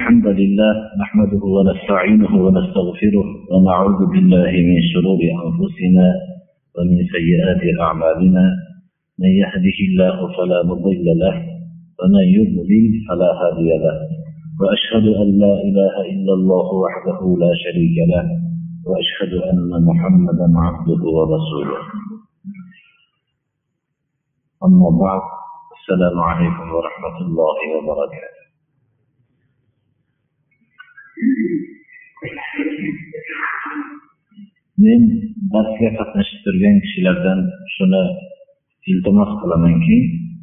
الحمد لله نحمده ونستعينه ونستغفره ونعوذ بالله من شرور أنفسنا ومن سيئات أعمالنا من يهده الله فلا مضل له ومن يضلل فلا هادي له وأشهد أن لا إله إلا الله وحده لا شريك له وأشهد أن محمدا عبده ورسوله أما بعد السلام عليكم ورحمة الله وبركاته. Men darsga qatnashib turgan kishilardan shuni iltimos qilamanki,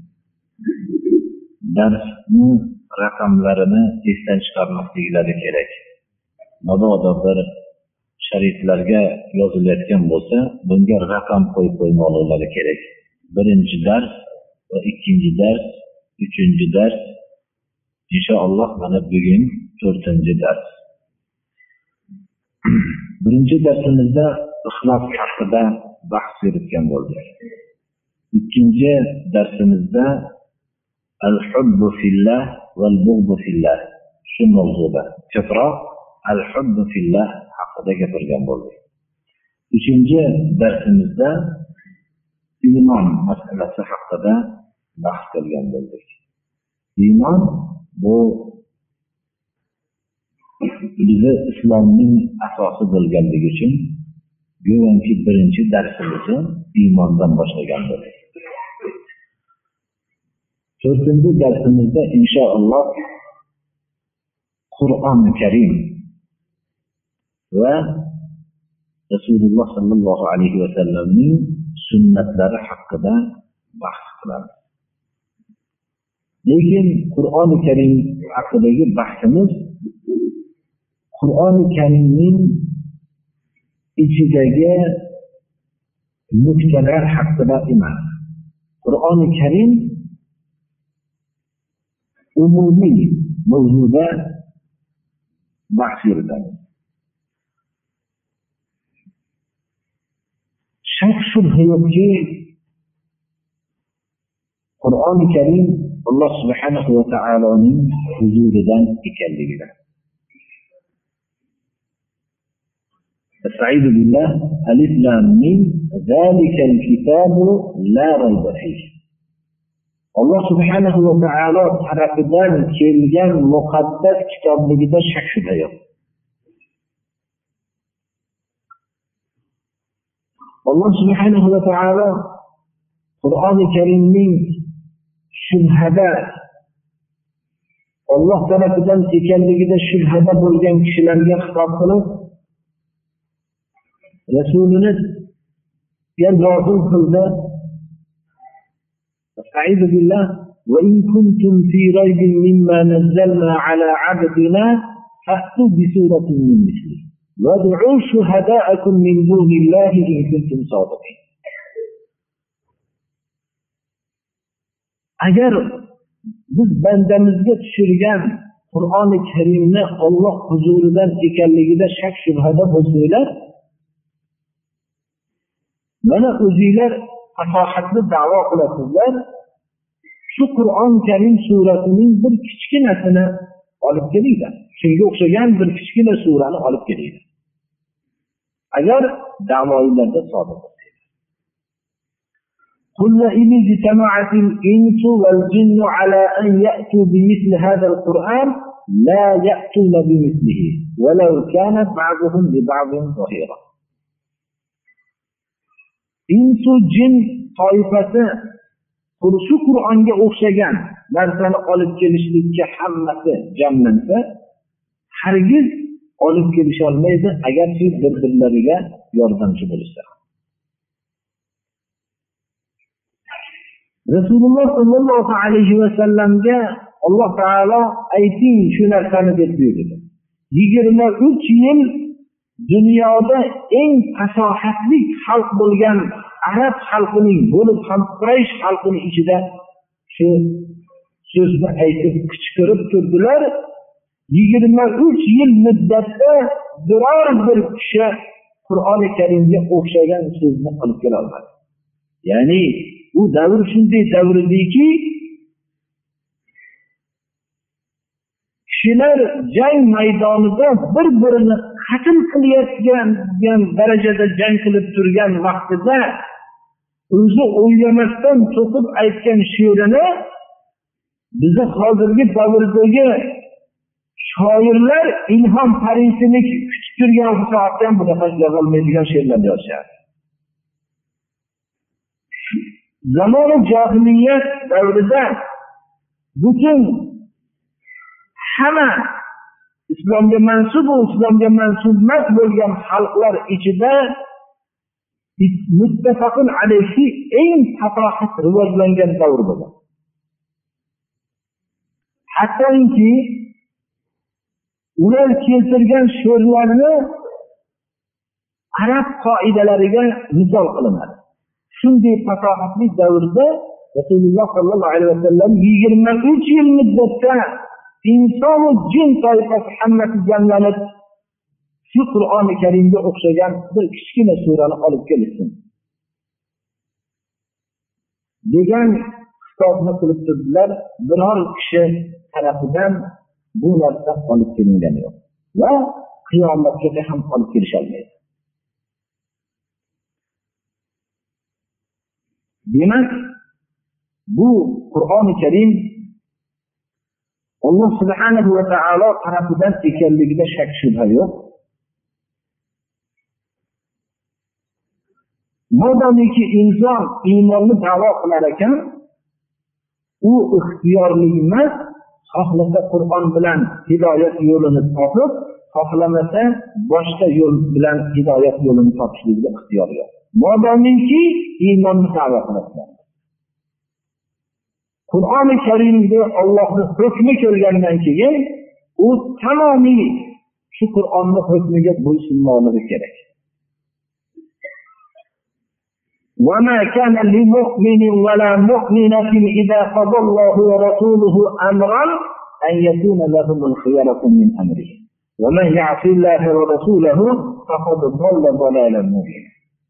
darsni raqamlarini esdan chiqarmasliklari kerak. Mabodo bir shariflarga yozilayotgan bo'lsa, bunga raqam qo'yib qo'ymoqlari kerak. Birinchi dars va ikkinchi dars, uchinchi dars, inshaalloh mana bugun 4-chi dars. Birinchi darsimizda ixlos haqida bahs yuritgan bo'ldik. Ikkinchi darsimizda al-hubbu fillah val-bughdu fillah shu mavzuda ko'proq al-hubbu fillah haqida gapirgan bo'ldik. Uchinchi darsimizda iymon masalasi haqida bahs qilgan bo'ldik. Iymon bu bizi islomning asosi bo'lganligi uchun go'yoki birinchi darsimizni iymondan boshlagan bo'ldik. 4-chi darsimizda inshaalloh Qur'oni Karim va Rasululloh sallallohu alayhi va sallamning sunnatlari haqida bahs qilamiz. Lekin Qur'oni Karim haqidagi bahsimiz Qur'oni Karimning ichidagi nuqtalar haqida emas. Qur'oni Karim umumiy mavzuda bahs yuritamiz. Shak shubha yo'qki, Qur'oni Karim Alloh subhanahu va taoloning huzuridan ekanligida. Estaizu billah, alif lam mim, zalikal kitabu la rayba fih. Alloh subhanahu va taolo tarafidan kelgan muqaddas kitobligida shak shubha yo'q. Alloh subhanahu va taolo Qur'oni Karimning shubhada Alloh tarafidan ekanligida shubhada bo'lgan kishilarga xitob qilib Rasulini nozil qildi. Estaizu billah, va in kuntum fi raybin mimma nazzalna ala 'abdina fa'tu bi suratin min mislihi wad'u shuhada'akum min dunillahi in kuntum sadiqin. Agar biz bandamizga tushirgan Qur'oni Karimni Alloh huzuridan ekanligida shak shubhada bo'lsanglar, mana o'zinglar fasohatli da'vo qilasizlar, shu Qur'on Karim surasining bir kichkinasini olib kelinglar. Shunga o'xshagan bir kichkina surani olib kelinglar. Agar da'voinglarda sodiq bo'lsanglar. قل إن اجتمعت الإنس والجن على أن يأتوا بمثل هذا القرآن لا يأتون بمثله ولو كان بعضهم لبعض ظهيرا. Insu jin toifasi shu Qur'onga o'xshagan narsani olib kelishlikka hammasi jamlansa, hargiz olib kelisha olmaydi agar bir-birlariga yordamchi bo'lsa. Rasululloh sallallohu alayhi va sallamga Alloh taolo ayting shu narsani deb buyurdi. 23 yil dunyoda eng fasohatli xalq bo'lgan arab xalqining bo'lib ham Quraysh xalqining ichida shu so'zni aytib qichqirib turdilar. 23 yil muddatda biror bir kishi Qur'oni Karimga o'xshagan so'zni olib kela olmadi. Ya'ni bu davr shunday davr ediki, kishilar jang maydonida bir-birini qatl qilayotgan darajada jang qilib turgan vaqtida o'zi o'ylamasdan to'qib aytgan she'rini bizni hozirgi davrdagi shoirlar ilhom parisini kutib turgan soatda ham bunaqa yozolmaydigan she'rlar yozishadi. Zamoni jahiliyat davrida butun hamma islomga mansub va islomga mansub emas bo'lgan xalqlar ichida muttafaqun alayhi eng fasohat rivojlangan davr bo'lgan. Hattoki ular keltirgan she'rlarni arab qoidalariga misol qilinadi. Shunday fasohatli davrda Rasululloh sollallohu alayhi vasallam 23 yil muddatda inson va jin toifasi hammasi jamlanib shu Qur'oni Karimga o'xshagan bir kichkina surani olib kelishsin degan xitobni qilib turdilar. Biror kishi tarafidan bu narsa olib kelingani yo'q va qiyomatgacha ham olib kelish olmaydi. Demak, bu Qur'oni Karim Alloh subhanahu va taolo tarafidan ekanligida shak shubha yo'q. Modomiki inson iymonni da'vo qilar ekan, u ixtiyorli emas, xohlasa Qur'on bilan hidoyat yo'lini topib, xohlamasa boshqa yo'l bilan hidoyat yo'lini topishlikda ixtiyor yo'q. Modomiki iymonni da'vo qiladi. Qur'oni Karimda Allohning hukmi kelgandan keyin u tamomiy shu Qur'onning hukmiga bo'ysunmoqligi kerak. وَمَا كَانَ لِمُؤْمِنٍ وَلَا مُؤْمِنَةٍ إِذَا قَضَى اللَّهُ وَرَسُولُهُ أَمْرًا أَنْ يَكُونَ لَهُمُ الْخِيَرَةُ مِنْ أَمْرِهِمْ وَمَنْ يَعْصِ اللَّهَ وَرَسُولَهُ فَقَدْ ضَلَّ ضَلَالًا مُبِينًا.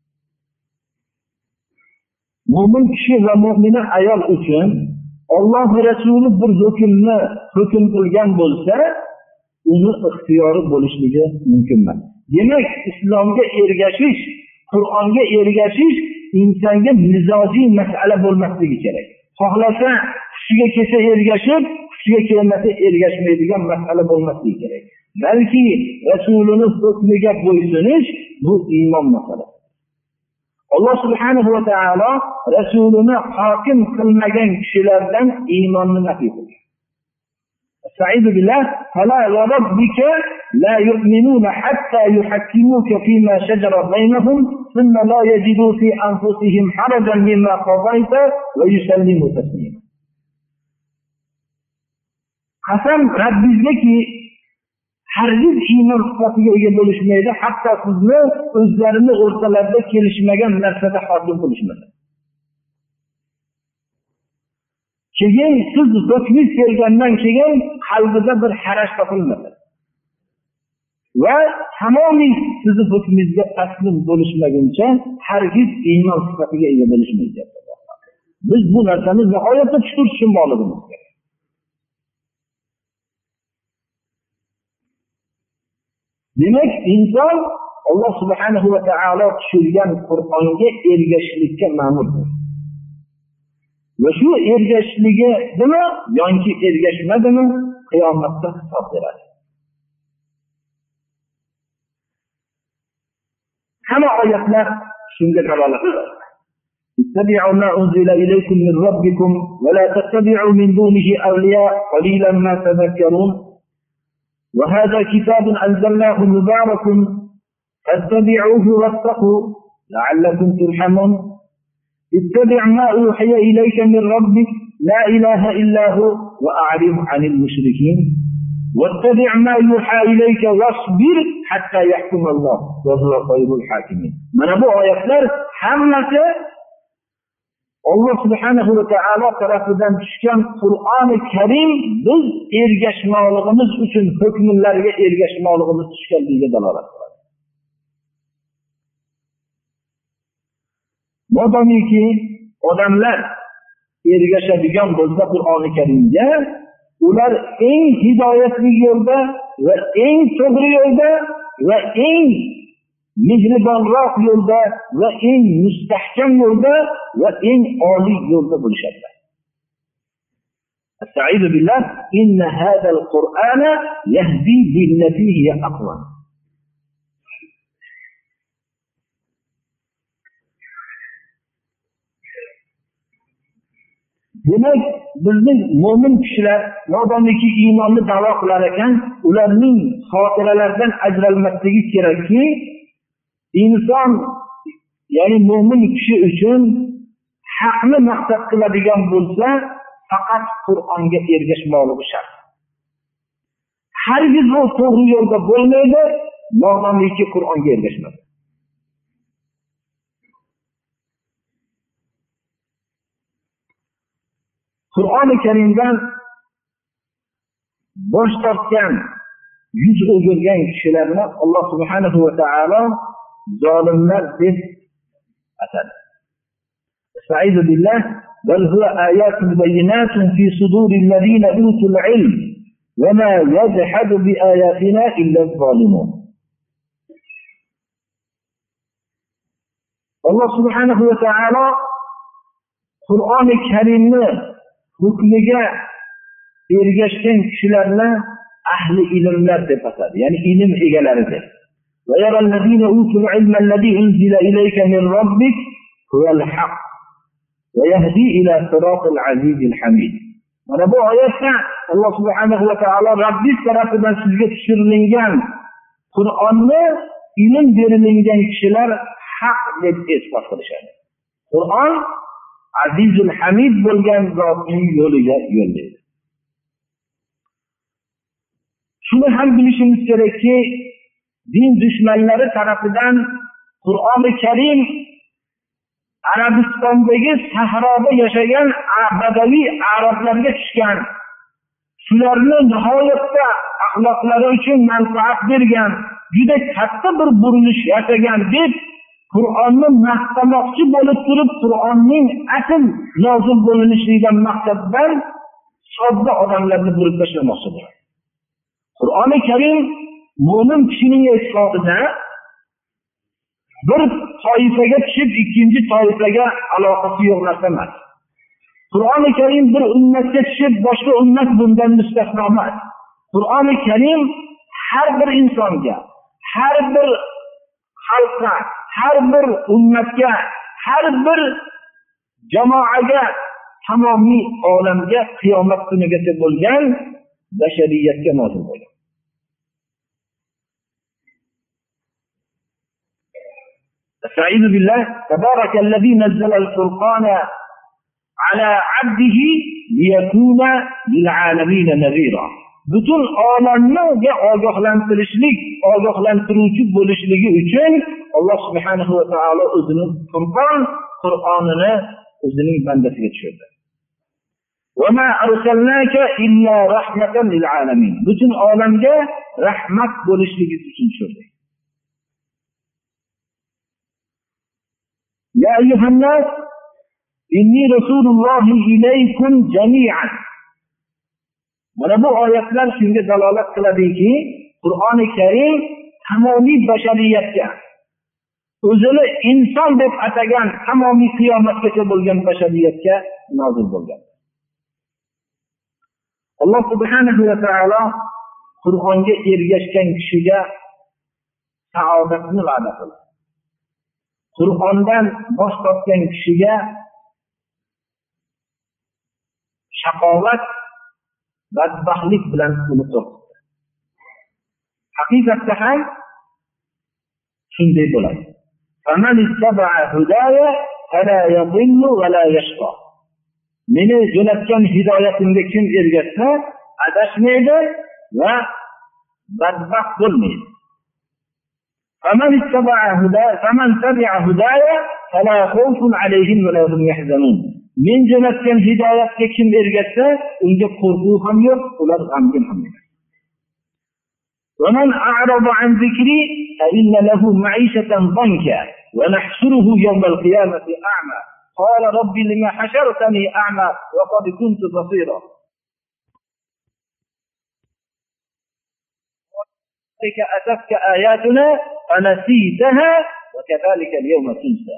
Mo'min kishi va mo'mina ayol uchun Alloh va Rasuli bir hukmni hukm qilgan bo'lsa, uni ixtiyori bo'lishligi mumkin emas. Demak, islomga ergashish, Qur'onga ergashish insonga mizojiy masala bo'lmasligi kerak. Xohlasa xushiga kelsa ergashib, xushiga kelmasa ergashmaydigan masala bo'lmasligi kerak. Balki Rasulining hukmiga bo'ysunish bu iymon masalasi. Alloh subhanahu va taolo Rasulini hokim qilmagan kishilardan iymonni nafiy qilgan. Estaizu billah, fala va robbika la yu'minuna hatta yuhakkimuka fima shajara baynahum thumma la yajidu fi anfusihim harajan mimma qadayta va yusallimu taslima. Qasam Rabbingizga hargiz iymon sifatiga ega bo'lishmaydi, hatto sizni o'zlarini o'rtalarida kelishmagan narsada hokim qilishmaydi. Keyin siz hukmingiz kelgandan keyin qalbida bir haraj topilmadi. Va tamomiy sizni hukmingizga taslim bo'lishmaguncha hargiz iymon sifatiga ega bo'lishmaydi. Biz bu narsani nihoyatda chuqur tushunmoqligimiz kerak. Demak, inson Alloh subhanahu va taolo tushirgan Qur'onga ergashishlikka ma'murdir. Va shu ergashishligimi yoki ergashmadimi qiyomatda hisob beradi. Hamma oyatlar shunga dalolat qiladi. Ittabi'u ma unzila ilaykum min robbikum va la tattabi'u min dunihi awliya qalilan ma tadhakkarun. وهذا كتاب أنزلناه مبارك فاتبعوه واتقوا لعلكم ترحمون. اتبع ما أوحي إليك من ربك لا إله إلا هو وأعرض عن المشركين واتبع ما يوحى إليك واصبر حتى يحكم الله وهو خير الحاكمين. من أبو آياتlar hammasi Alloh subhanahu va taolo tarafidan tushgan Qur'oni Karim biz ergashmoqligimiz uchun hukmlarga ergashmoqligimiz tushganligiga dalolat qiladi. Modomiki odamlar ergashadigan bo'lsa Qur'oni Karimga, ular eng hidoyatli yo'lda va eng to'g'ri yo'lda va eng mehribonroq yo'lda va eng mustahkam yo'lda va eng oliy yo'lda bo'lishadilar. Estaizu billah, inna hadal Qur'ana yahdi lillati hiya aqwam. Demak, bizning mo'min kishilar modomiki iymonni da'vo qilar ekan, ularning xotiralaridan ajralmasligi kerakki, inson, ya'ni mo'min kishi uchun haqni maqsad qiladigan bo'lsa, faqat Qur'onga ergashmoqligi shart. Hargiz u to'g'ri yo'lda bo'lmaydi, modomiki Qur'onga ergashmaydi. Qur'oni Karimdan bosh tortgan, yuz o'girgan kishilarni Alloh subhanahu va taolo zolimlar deb atadi. Estaizu billah, bal huwa ayatun bayyinatun fi suduril ladina utul ilm wa ma yajhadu bi ayatina illa az-zalimun. Alloh subhanahu va taolo Qur'oni Karimni hukmiga ergashgan kishilarni ahli ilmlar deb atadi, ya'ni ilm egalari deb. Va yaral ladina utul ilma alladhi unzila ilayka min rabbik huwal haqq va yahdi ila siratil azizil hamid. Mana bu oyatda Alloh subhanahu va taolo Rabbis tarafidan sizga tushirilgan Qur'onni ilm berilgan kishilar haq deb isbot qilishadi. Qur'on Azizul Hamid bo'lgan zotning yo'liga yo'llaydi. Shuni ham bilishimiz kerakki, din dushmanlari tarafidan Qur'oni Karim Arabistondagi sahroda yashagan badaviy arablarga tushgan, shularni nihoyatda axloqlari uchun manfaat bergan, juda katta bir burilish yasagan deb Qur'onni maqtamoqchi bo'lib turib, Qur'onning asl nozil bo'linishligidan maqsaddan sodda odamlarni bo'lib tashlamoqchi bo'ladi. Qur'oni Karim mo'min kishining e'tiqodida bir toifaga tushib, ikkinchi toifaga aloqasi yo'q narsa emas. Qur'oni Karim bir ummatga tushib, boshqa ummat bundan mustasno emas. Qur'oni Karim har bir insonga, har bir xalqqa, har bir ummatga, har bir jamoaga, tamomiy olamga, qiyomat kunigacha bo'lgan bashariyatga nozil bo'lgan. Estaizu billah, tabarakalladzi nazzala al-Furqana ala 'abdihi liyakuna lil'alamin nazira. Butun olamni ogohlantiruvchi bo'lishligi uchun Alloh subhanahu va taolo o'zining Qur'onini o'zining bandasiga tushirdi. Va ma arsalnaka illa rahmatan lil alamin. Butun olamga rahmat bo'lishligi uchun tushirdi. Ya ayyuhan nas inni rasulullohi ilaykum jami'an. Mana bu oyatlar shunga dalolat qiladiki, Qur'oni Karim tamomiy bashariyatga, o'zini inson deb atagan tamomiy qiyomatgacha bo'lgan bashariyatga nozil bo'lgan. Alloh subhanahu va taolo Qur'onga ergashgan kishiga saodatni va'da qildi. Qur'ondan bosh tortgan kishiga shaqovat, badbaxtlik bilan uni to'xtatdi. Haqiqatda ham shunday bo'ladi. Faman ittaba'a hudaya fala yadhillu va la yashqa. Meni jo'natgan hidoyatimga kim ergashsa, adashmaydi va badbaxt bo'lmaydi. Faman tabi'a hudaya fala khawfun alayhim va la hum yahzanun. Men jo'natgan hidoyatga kim ergashsa, unga qo'rquv ham yo'q, ular g'amgin ham yo'q. ومن أعرض عن ذكري فإن له معيشة ضنكا ونحشره يوم القيامة أعمى قال رب لما حشرتني أعمى وقد كنت بصيرا. أتتك آياتنا فنسيتها وكذلك اليوم تنسى.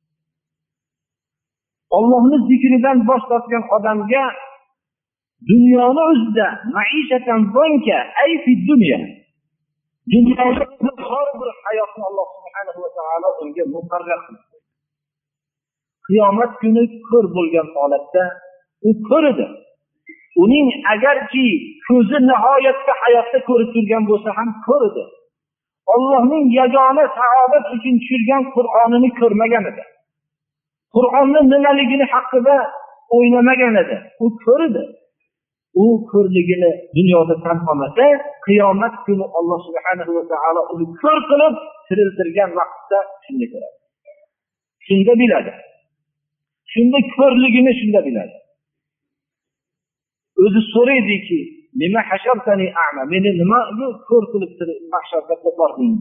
Allohning zikridan bosh tortgan odamga dunyoni o'zida maishatan zonka ay fi dunya, dunyoda har bir hayotni Alloh subhanahu va taolo unga muqarrar qildi. Qiyomat kuni ko'r bo'lgan holatda u ko'rdi. Uning agarki ko'zi nihoyatda hayotda ko'rib turgan bo'lsa ham ko'rdi. Allohning yagona saodat uchun tushirgan Qur'onini ko'rmagan edi. Qur'onning nimaligini haqida o'ylamagan edi. U ko'rdi. U ko'rligini dunyoda tan olmasa, qiyomat kuni Alloh subhanahu va taolo uni ko'r qilib tiriltirgan vaqtda shunda ko'radi. Shunda biladi. Shunda ko'rligini shunda biladi. O'zi so'raydiki, nima hashartani a'ma, meni nima ko'r qilib mahsharga to'plarding?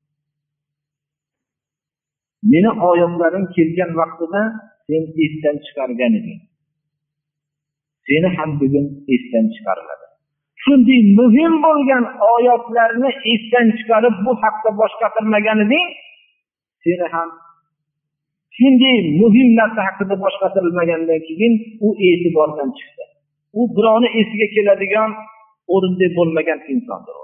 Meni oyatlarim kelgan vaqtida sen esdan chiqargan eding. Seni ham bugun esdan chiqariladi. Shunday muhim bo'lgan oyatlarni esdan chiqarib bu haqda bosh qatirmagan eding, seni ham shunday muhim narsa haqida bosh qatirilmagandan keyin u e'tibordan chiqdi. U birovni esiga keladigan o'rinda bo'lmagan insondir.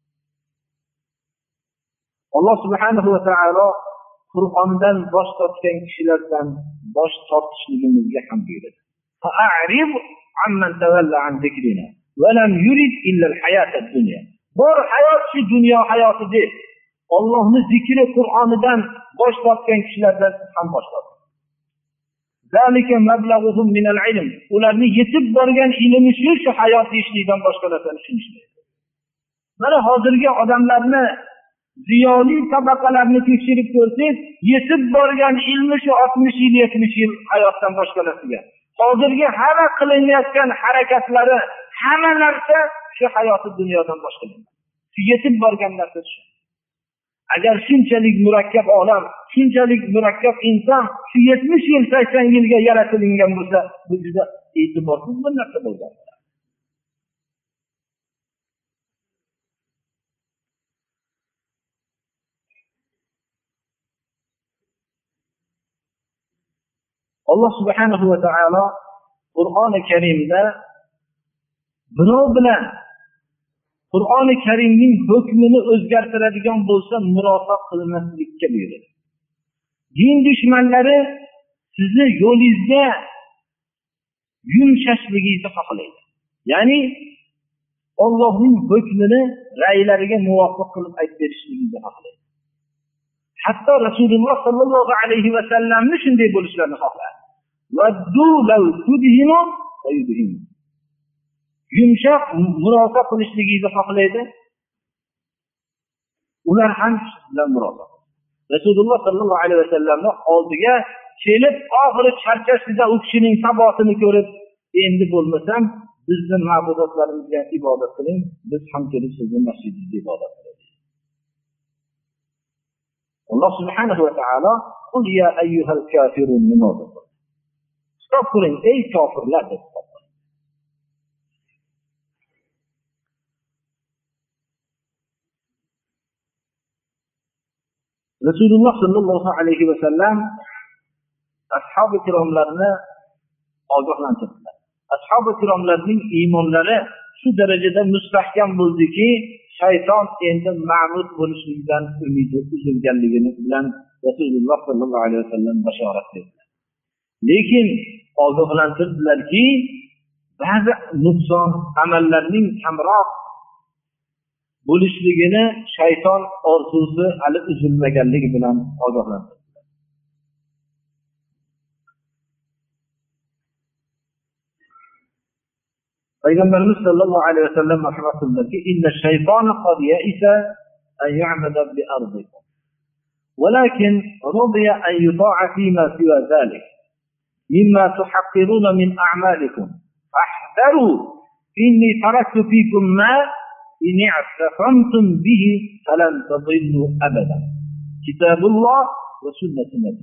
Alloh subhanahu va taolo Qur'ondan bosh tortgan kishilardan bosh tortishligimizga ham buyurdi. Fa'rid amman tawalla an zikrina va lam yurid illa al-hayat ad-dunya. Bor hayot shu dunyo hayoti deb Allohning zikri Qur'onidan bosh tortgan kishilardan ham bosh tortdi. Zalika mablaghuhum min al-ilm. Ularni yetib borgan ilmi shu hayot deyishlikdan boshqa narsani tushunishmaydi. Mana hozirgi odamlarni ziyoli tabaqalarni tekshirib ko'rsangiz, yetib borgan ilmi shu 60 yil, 70 yil hayotdan boshqa narsaga. Hozirgi hamma qilinayotgan harakatlari, hamma narsa shu hayoti dunyodan boshqa. Shu yetib borgan narsa shu. Agar shunchalik murakkab olam, shunchalik murakkab inson shu 70 yil, 80 yilga yaratilgan bo'lsa, bu juda e'tiborsiz bir narsa bo'lgan. Alloh subhanahu va taolo Qur'oni Karimda birov bilan Qur'oni Karimning hukmini o'zgartiradigan bo'lsa, murosa qilmaslikka buyurdi. Din dushmanlari sizni yo'lingizga yumshashligingizni xohlaydi. Ya'ni Allohning hukmini ra'ylariga muvofiq qilib aytib berishligingizni xohlaydi. Hatto Rasululloh sallallohu alayhi va sallamni shunday bo'lishlarini xohlaydi. Vaddu law tudhinu fayudhinu. Yumshoq murosa qilishligingizni xohlaydi. Ular ham bilan murosa. Rasululloh sallallohu alayhi va sallamning oldiga kelib, oxiri charchashida u kishining sabotini ko'rib, endi bo'lmasam bizning ma'budotlarimizga ibodat qiling, biz ham kelib sizning masjidingizda ibodat qilamiz. Alloh subhanahu va taolo qul ya ayyuhal kafirun nimoz. Stop qiling ey kofirlar deb. Rasululloh sallallohu alayhi va sallam ashab-i kiromlarni ogohlantirdilar. Ashab-i kiromlarning iymonlari shu darajada mustahkam bo'ldiki, shayton endi ma'mud bo'lishlikdan umidi uzilganligini bilan Rasululloh sallallohu alayhi va sallam bashorat berdilar. Lekin ogohlantirdilarki, ba'zi nuqson amallarning kamroq bo'lishligini shayton orzusi hali uzilmaganligi bilan ogohlantirdilar. Payg'ambarimiz sallallohu alayhi va sallam marhamat qildilarki, inna shaytona qad ya'isa an ya'mada bi ardikum. Walakin radiya an yuta'a fima siwa zalik mimma tuhaqqiruna min a'malikum. Fahdharu inni taraktu fikum ma in i'tasamtum bihi falan tadillu abada. Kitabulloh va sunnat nabiy.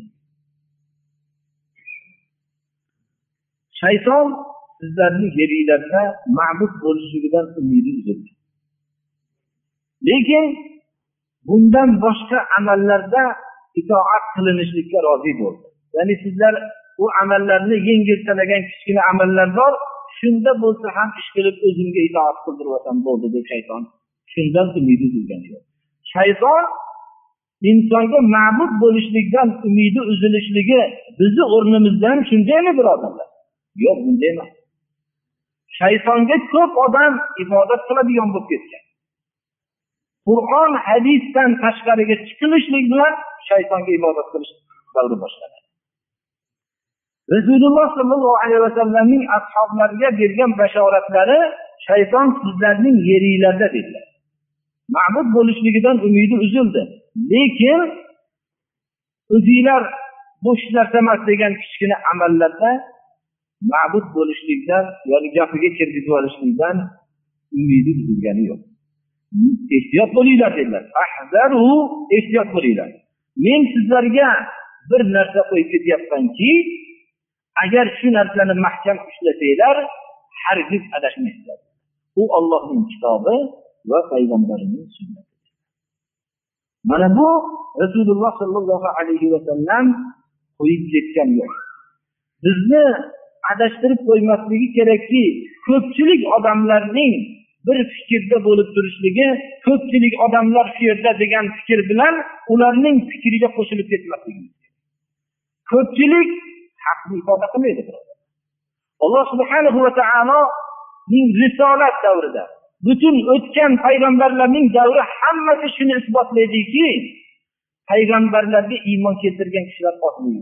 Shayton sizlarning yeringlarda ma'bud bo'lishligidan umidi uzildi. Lekin bundan boshqa amallarda itoat qilinishlikka rozi bo'ldi. Ya'ni sizlar u amallarni yengiltalagan kichkina amallar bor, shunda bo'lsa ham ish qilib o'zimga itoat qildirmasam bo'ldi deb shayton shundan umid uzilgani yo'q. Shayton insonga ma'bud bo'lishlikdan umidi uzilishligi bizni o'rnimizdan shundaymi birodarlar? Yo'q, bunday emas. Shaytonga ko'p odam ibodat qiladigan bo'lib ketgan. Qur'on, hadisdan tashqariga chiqilishlik bilan shaytonga ibodat qilish davri boshlanadi. Rasululloh sollallohu alayhi vasallamning ashablariga bergan bashoratlari shayton sizlarning yeringlarda dedilar. Ma'bud bo'lishligidan umidi uzildi. Lekin o'zinglar bosh narsa emas degan kichkina amallarda ma'bud bo'lishlikdan, ya'ni gapiga kirgizib olishlikdan umidi uzilgani yo'q. Ehtiyot bo'linglar dedilar. Ahzaru, ehtiyot bo'linglar. Men sizlarga bir narsa qo'yib ketyapmanki, agar shu narsani mahkam ushlasanglar, hargiz adashmaysizlar. U Allohning kitobi va payg'ambarining sunnati. Mana bu Rasululloh sollallohu alayhi vasallam qo'yib ketgan yo'l. Bizni adashtirib qo'ymasligi kerakki, ko'pchilik odamlarning bir fikrda bo'lib turishligi, ko'pchilik odamlar shu yerda degan fikr bilan ularning fikriga qo'shilib ketmasligi. Ko'pchilik haqni ifoda qilmaydi. Alloh subhanahu va taoloning risolat davrida butun o'tgan payg'ambarlarning davri hammasi shuni isbotlaydiki, payg'ambarlarga iymon keltirgan kishilar ozmi.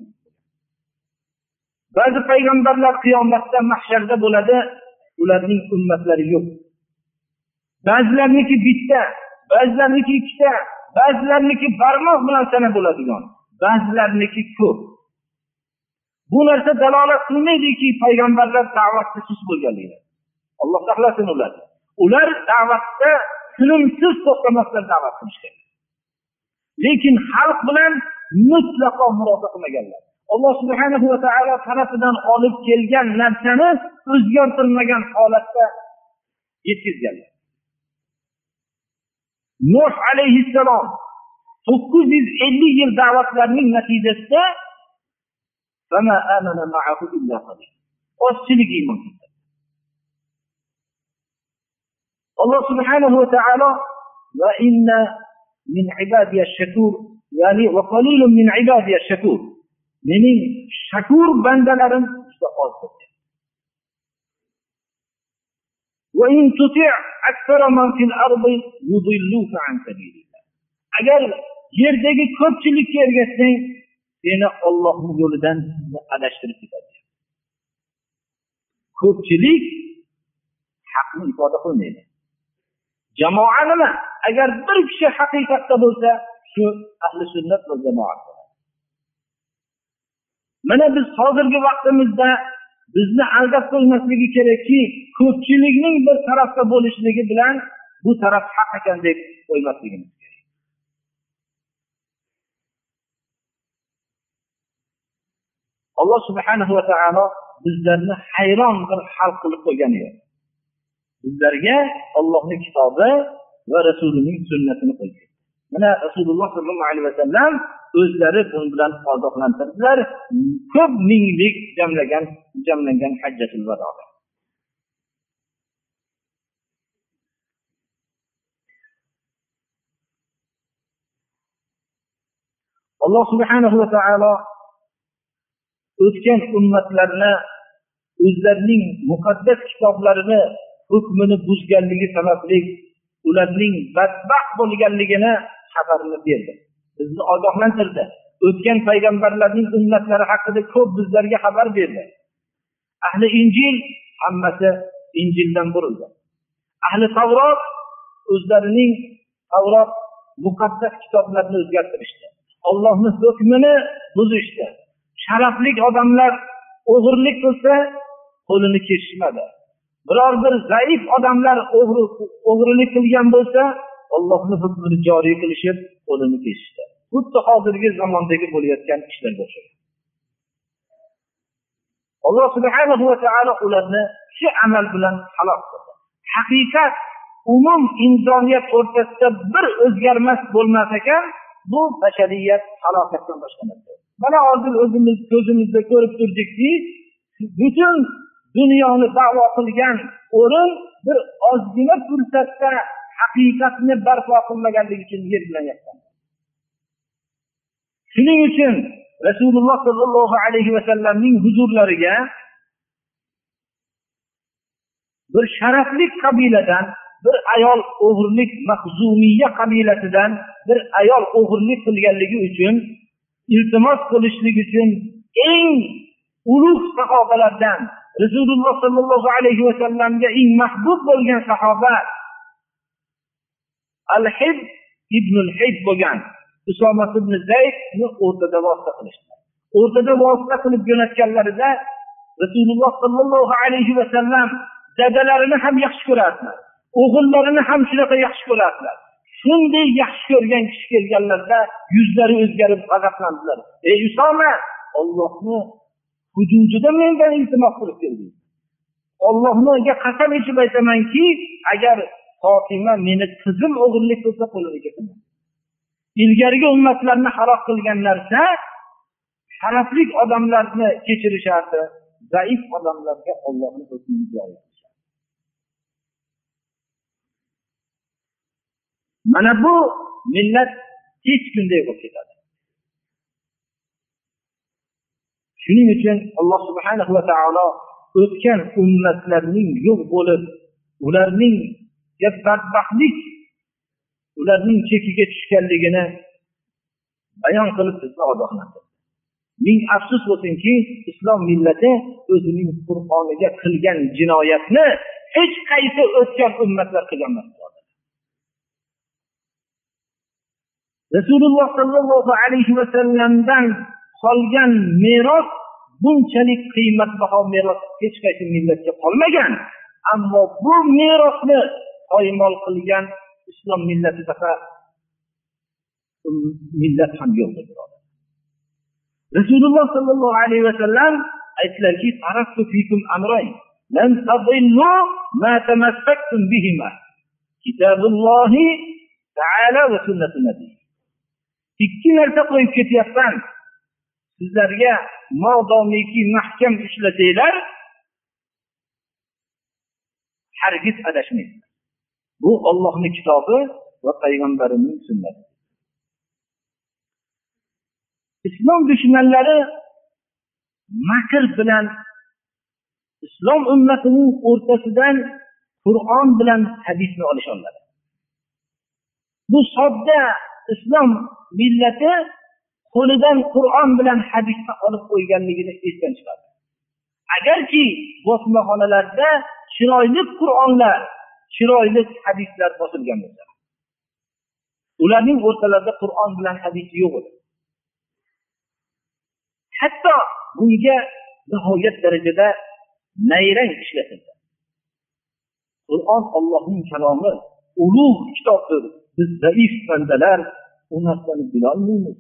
Ba'zi payg'ambarlar qiyomatda mahsharda bo'ladi, ularning ummatlari yo'q. Ba'zilarniki bitta, ba'zilarniki ikkita, ba'zilarniki barmoq bilan sanab bo'ladigan, ba'zilarniki ko'p. Bu narsa dalolat qilmaydiki payg'ambarlar da'vatda sust bo'lganligi. Alloh saqlasin ularni. Ular da'vatda tinimsiz to'xtamasdan da'vat qilishgan. Lekin xalq bilan mutlaqo murosa qilmaganlar. Alloh subhanahu va taolo tarafidan olib kelgan narsani o'zgartirmagan holatda yetkazganlar. Nuh alayhissalom 950 yil da'vatlarning natijasida fama amana ma'ahu illa qalil. Ozchilik iymon keltirdi. Alloh subhanahu va taolo va inna min ibadiy ash-shakur, ya'ni va qalilun min ibadiy ash-shakur. Mening shakur bandalarim juda oz. Va in tuti' aktsara man fil ardi yudilluka an sabilillah. Agar yerdagi ko'pchilikka ergashsang, seni Allohning yo'lidan adashtirib ketadi. Ko'pchilik haqni ifoda qilmaydi. Jamoa nima? Agar bir kishi haqiqatda bo'lsa, shu ahli sunnat va jamoat. Mana biz hozirgi vaqtimizda bizni aldab qo'ymasligi kerakki, ko'pchilikning bir tarafda bo'lishligi bilan bu taraf haq ekan deb qo'ymasligimiz kerak. Alloh subhanahu va taolo bizlarni hayron bir xalq qilib qo'ygani yo'q. Bizlarga Allohning kitobi va rasulining sunnatini qo'ydi. Mana Rasululloh sollallohu alayhi vasallam o'zlari bun bilan ogohlantirdilar. Ko'p minglik jamlangan hajjatul vadoda. Alloh subhanahu va taolo o'tgan ummatlarni o'zlarining muqaddas kitoblarini hukmini buzganligi sababli ularning badbaxt bo'lganligini xabarini berdi. Bizni ogohlantirdi. O'tgan payg'ambarlarning ummatlari haqida ko'p bizlarga xabar berdi. Ahli Injil hammasi Injildan burildi. Ahli Tavrot o'zlarining Tavrot muqaddas kitoblarini o'zgartirishdi. Allohning hukmini buzishdi. Sharafli odamlar o'g'irlik qilsa, qo'lini kesishmadi. Biror bir zaif odamlar o'g'rilik qilgan bo'lsa, Allohning hukmini joriy qilishib, qo'lini kesishdi. Xuddi hozirgi zamondagi bo'layotgan ishlarga o'xshaydi. Alloh subhanahu va taolo ularni shu amal bilan halok qildi. Haqiqat umum insoniyat o'rtasida bir o'zgarmas bo'lmas ekan, bu bashariyat halokatdan boshqa narsa. Mana hozir o'zimiz ko'zimizda ko'rib turdikki, butun dunyoni da'vo qilgan o'rin bir ozgina fursatda haqiqatni barpo qilmaganligi uchun yer bilan yaqqan. Shuning uchun Rasululloh sollallohu alayhi va sallamning huzurlariga bir sharafli qabiladan bir ayol o'g'irlik, Mahzumiyya qabilasidan bir ayol o'g'irlik qilganligi uchun iltimos qilishlik uchun eng ulug' sahobalardan Rasululloh sollallohu alayhi va sallamga eng mahbub bo'lgan sahoba Al-Hib ibn al-Hib bo'lgan Usoma ibn Zaydni o'rtada vosita qilishdi. O'rtada vosita qilib jo'natganlarida Rasululloh sollallohu alayhi va sallam dadalarini ham yaxshi ko'rardilar. O'g'illarini ham shunaqa yaxshi ko'rardilar. Shunday yaxshi ko'rgan kishi kelganlarda yuzlari o'zgarib g'azablandilar. Ey Usoma, Allohning hududida mendan iltimos qilib kelding. Allohga qasam ichib aytamanki, agar Fatima meni qizim o'g'irlik qilsa qo'liga ketaman. Ilgarigi ummatlarni halok qilgan narsa sharafli odamlarni kechirishardi, zaif odamlarga Allohning hukmini joriy qilishadi. Mana bu millat hech kunday bo'lib ketadi. Shuning uchun Alloh subhanahu va taolo o'tgan ummatlarning yo'q bo'lib, ularning badbaxtlik, ularning chekiga tushganligini bayon qilib bizni ogohlantirdi. Ming afsus bo'lsinki, islom millati o'zining Qur'oniga qilgan jinoyatni hech qaysi o'tgan ummatlar qilgan emas. Rasululloh sallallohu alayhi va sallamdan qolgan meros bunchalik qiymatbaho meros hech qaysi millatga qolmagan. Ammo bu merosni poymol qilgan islom millatidaqa millat ham yo'qdir. Rasululloh sallallohu alayhi va sallam aytdilarki, taraktu fikum amrayn lan tadillu ma tamassaktum bihima kitobullohi ta'ala va sunnati nabiy. Ikki narsa qo'yib ketyapman sizlarga, modomiki mahkam ishlasanglar hargiz adashmaysiz. Bu Allohning kitobi va payg'ambarining sunnati. Islom dushmanlari makr bilan islom ummatining o'rtasidan Qur'on bilan hadisni olishonladi. Bu sodda islom millati qo'lidan Qur'on bilan hadisni olib qo'yganligini esdan chiqardi. Agarki bosmaxonalarda chiroyli Qur'onlar, chiroyli hadislar bosilgan bo'lsa, ularning o'rtalarida Qur'on bilan hadis yo'q edi. Hatto bunga nihoyat darajada nayrang ishlatildi. Qur'on Allohning kalomi, ulug' kitobdir. Biz zaif bandalar u narsani bilolmaymiz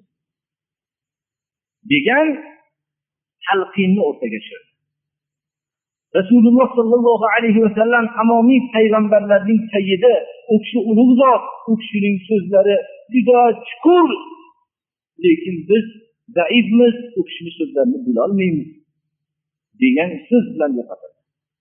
degan talqinni o'rtaga tushirdi. Rasululloh sallallohu alayhi va sallam tamomiy payg'ambarlarning sayyidi, u kishi ulug' zot, u kishining so'zlari juda chuqur, lekin biz zaifmiz, u kishining so'zlarini bilolmaymiz degan so'z bilan yo'qotdi.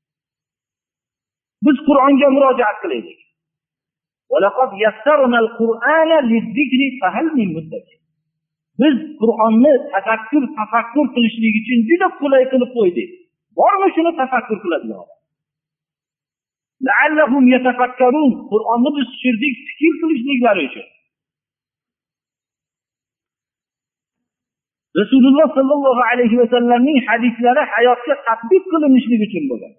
Biz Qur'onga murojaat qilaylik. وَلَقَدْ يَسَّرْنَا الْقُرْآنَ لِلذِّكْرِ فَهَلْ مِن مُدَّكِرٍ. Biz Qur'onni tafakkur qilishlik uchun juda qulay qilib qo'ydik. Bormi shuni tafakkur qiladigan odam? لَعَلَّهُمْ يَتَفَكَّرُونَ. Qur'onni biz tushirdik fikr qilishliklari uchun. Rasululloh sallallohu alayhi va sallamning hadislari hayotga tatbiq qilinishligi uchun bo'lgan.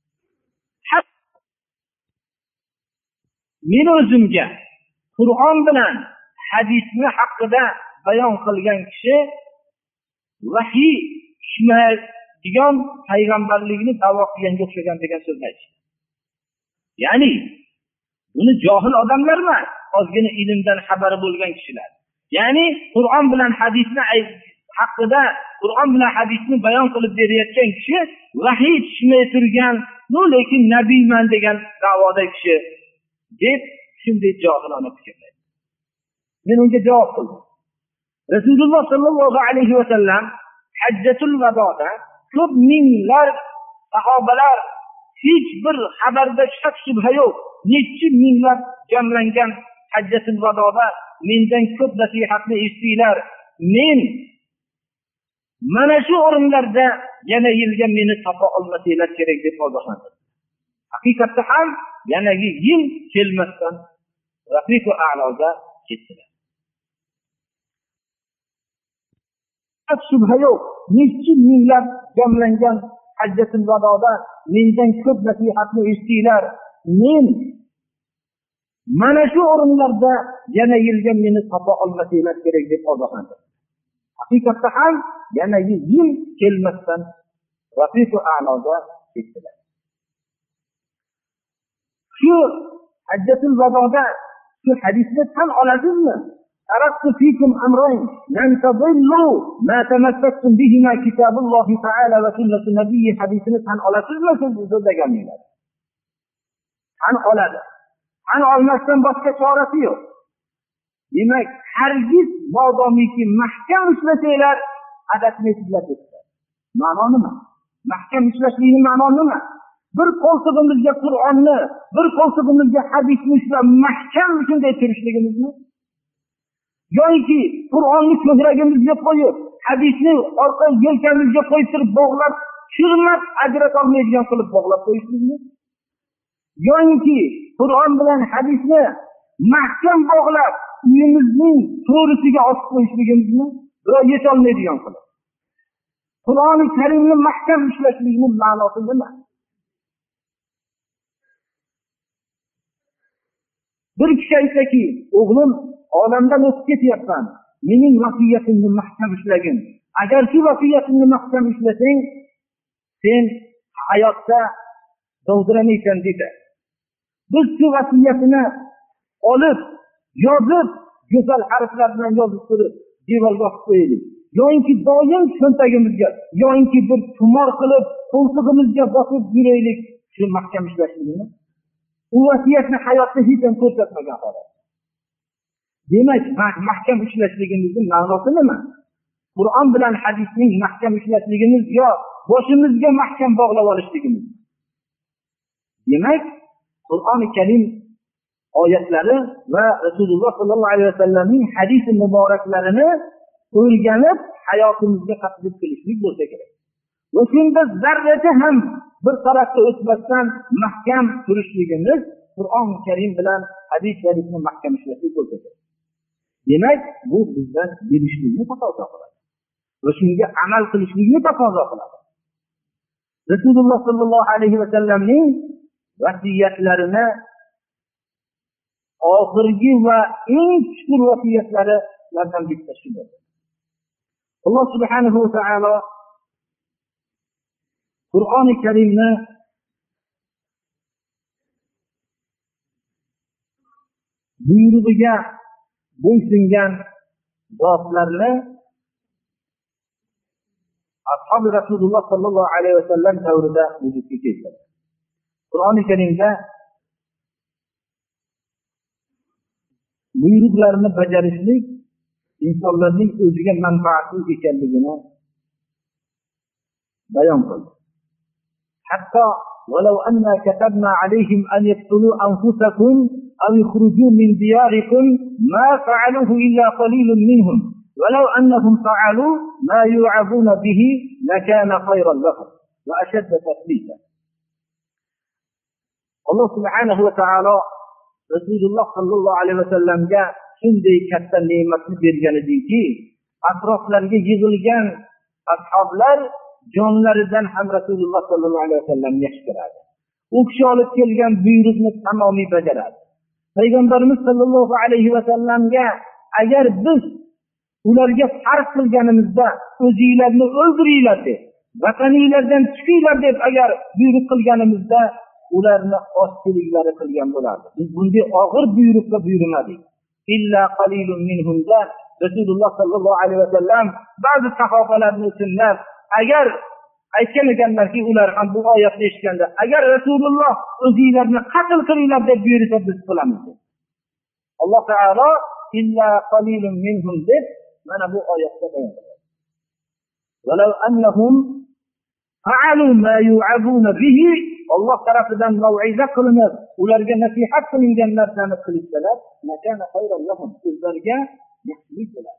Men o'zimga Qur'on bilan hadisni haqida bayon qilgan kishi vahiy tushmaydigan payg'ambarlikni da'vo qilganga o'xshagan degan so'zni aytdi. Ya'ni buni johil odamlar emas, ozgina ilmdan xabari bo'lgan kishilar. Ya'ni Qur'on bilan hadisni haqida Qur'on bilan hadisni bayon qilib berayotgan kishi vahiy tushmay turgan, lekin nabiyman degan da'vodagi kishi deb shunday johilona fikrlaydi. Men unga javob qildim. Rasululloh sallallohu alayhi va sallam hajjatul vadoda ko'p minglar sahobalar hech bir xabarda shak shubha yo'q, necha minglab jamlangan hajjatul vadoda mendan ko'p nasihatni eshitdinglar. Men mana shu o'rinlarda yana yilga meni topa olmasanglar kerak deb ogohlantirdi. Haqiqatda ham yanagi yil kelmasdan Rafiqu a'loga ketdilar. Shubha yo'q, necha minglab jamlangan hajjatul vadoda mendan ko'p nasihatni eshitdinglar. Men mana shu o'rinlarda yana yilga meni topa olmasanglar kerak deb ogohlantirdi. Haqiqatda ham yanagi yil kelmasdan Rafiqu a'loga ketdilar. Shu hajjatul vadoda shu hadisni tan olasizmi? Taraktu fikum amrayn lan tadillu ma tamassaktum bihima kitabullohi ta'ala va sunnatu nabiyyi hadisini tan olasizmi siz so'zlaganinglar? Tan oladi. Tan olmasdan boshqa chorasi yo'q. Demak, hargiz modomiki mahkam ushlasanglar, adashmaysizlar dedilar. Ma'no nima? Mahkam ushlashlikning ma'no nima? Bir qo'ltig'imizga Qur'onni, bir qo'ltig'imizga hadisni ushlab mahkam shunday turishligimizmi? Yoki Qur'onni ko'kragimizga qo'yib, hadisni orqa yelkamizga qo'yib turib bog'lab, tushirmab ajrata olmaydigan qilib bog'lab qo'yishlikmi? Yoki Qur'on bilan hadisni mahkam bog'lab, uyimizning to'risiga osib qo'yishligimizmi? Biroq yeta olmaydigan qilib. Qur'oni Karimni mahkam ushlashlikning ma'nosi nima? Bir kishi aytsa-ki, o'g'lim, olamdan o'tib ketyapman. Mening vasiyatimni mahkam ushlagin. Agar shu vasiyatimni mahkam ushlasang, sen hayotda dovdiramaysan dedi. Biz shu vasiyatini olib, yozib, go'zal harflar bilan yozib turib, devorga osib qo'yaylik. Yo'inki doim cho'ntagimizga, yo'inki bir tumor qilib, qo'ltig'imizga bosib yuraylik. Shu mahkam ushlashligini. U vasiyatni hayotda hech ham ko'rsatmagan holat. Demak, mahkam ushlashligimizning ma'nosi nima? Qur'on bilan hadisning mahkam ushlashligimiz yo boshimizga mahkam bog'lab olishligimiz. Demak, Qur'oni Karim oyatlari va Rasululloh sollallohu alayhi vasallamning hadis muboraklarini o'rganib, hayotimizga tatbiq qilishlik bo'lsa kerak. Va shunda zarracha ham bir tarafga o'tmasdan mahkam turishligimiz Qur'on Karim bilan hadis sharifni mahkam ushlashlik bo'lsa kerak. Demak, bu bizdan bilishlikni taqozo qiladi. Va shunga amal qilishlikni taqozo qiladi. Rasululloh sollallohu alayhi vasallamning vasiyatlarini oxirgi va eng chuqur vasiyatlaridan bittasi shudir. Alloh subhanahu va taolo Qur'oni Karimni buyrug'iga bo'ysungan zotlarni ashabi Rasululloh sollallohu alayhi vasallam davrida vujudga keltirdi. Qur'oni Karimda buyruqlarni bajarishlik insonlarning o'ziga manfaatli ekanligini bayon qildi. Hatto ولو أننا كتبنا عليهم أن يقتلوا أنفسكم أو يخرجوا من دياركم ما فعلوه إلا قليل منهم ولو أنهم فعلوا ما يوعظون به لكان خيرا لهم وأشد تثبيتا. الله سبحانه وتعالى رسول الله صلى الله عليه وسلم جاء shunday katta ne'matni bergan ediki, atroflarga yig'ilgan ashablar jonlaridan ham Rasululloh sollallohu alayhi vasallam yaxshi ko'radi. U kishi olib kelgan buyruqni tamomiy bajaradi. Payg'ambarimiz sollallohu alayhi vasallamga agar biz ularga farq qilganimizda o'zinglarni o'ldiringlar deb, vataninglardan chiqinglar deb agar buyruq qilganimizda ularni ochchiliklari qilgan bo'lardi. Biz bunday og'ir buyruqqa buyurmadik. İlla qalilun minhum da Rasululloh sollallohu alayhi vasallam ba'zi sahobalarni tunlab agar aytgan ekanlarki, ular ham bu oyatni eshitganda, agar Rasululloh o'zinglarni qatl qilinglar deb buyursa biz qilamiz. Alloh taolo illa qalilun minhum deb mana bu oyatda bayon qiladi. Walau annahum fa'alu ma yu'azuna bihi, Alloh tarafidan mau'iza qilinib, ularga nasihat qilingan narsani qilsalar, nakana khayran lahum, o'zlariga yaxshilik bo'ladi.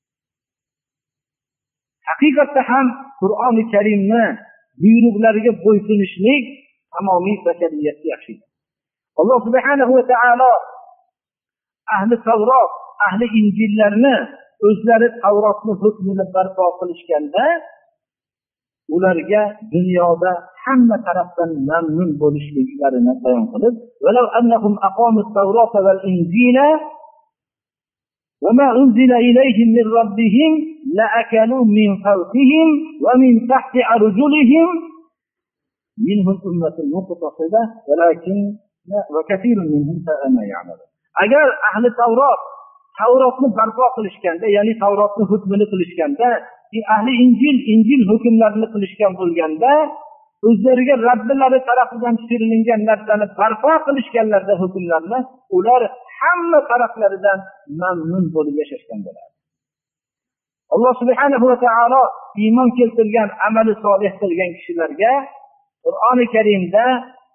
Haqiqatda ham Qur'oni Karimni buyruqlariga bo'ysunishlik tamomiy bashariyatga yaxshilik. Alloh subhanahu va taolo ahli Tavrot, ahli Injillarni o'zlari Tavrotni hukmini barpo qilishganda ularga dunyoda hamma tarafdan mamnun bo'lishliklarini bayon qilib, "Walau annahum aqamus tawrata wal injila وما أنزل إليهم من ربهم لأكلوا من فوقهم ومن تحت أرجلهم منهم أمة مقتصدة ولكن وكثير منهم ساء ما يعملون." Agar ahli Tavrotni barpo qilishganda, ya'ni Tavrotni hukmini qilishganda, ahli Injil hukmlarini qilishgan bo'lganda, o'zlariga Robbilari tarafidan tushirilgan narsani barpo qilishganlarda hukmlarni, ular hamma taraflaridan mamnun bo'lib yashashgan bo'ladi. Alloh subhanahu va taolo iymon keltirgan, amali solih qilgan kishilarga Qur'oni Karimda